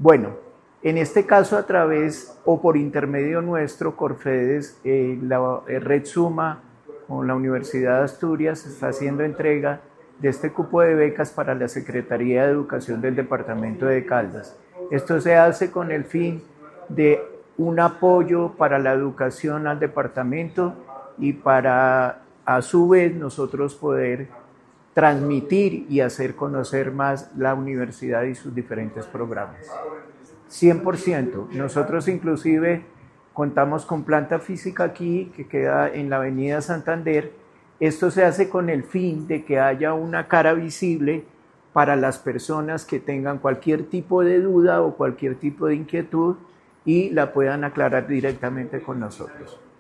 Bueno, en este caso a través o por intermedio nuestro, Corfedes, la Red Suma con la Universidad de Asturias está haciendo entrega de este cupo de becas para la Secretaría de Educación del Departamento de Caldas. Esto se hace con el fin de un apoyo para la educación al departamento y para a su vez nosotros poder transmitir y hacer conocer más la universidad y sus diferentes programas. 100%. Nosotros inclusive contamos con planta física aquí que queda en la avenida Santander. Esto se hace con el fin de que haya una cara visible para las personas que tengan cualquier tipo de duda o cualquier tipo de inquietud y la puedan aclarar directamente con nosotros.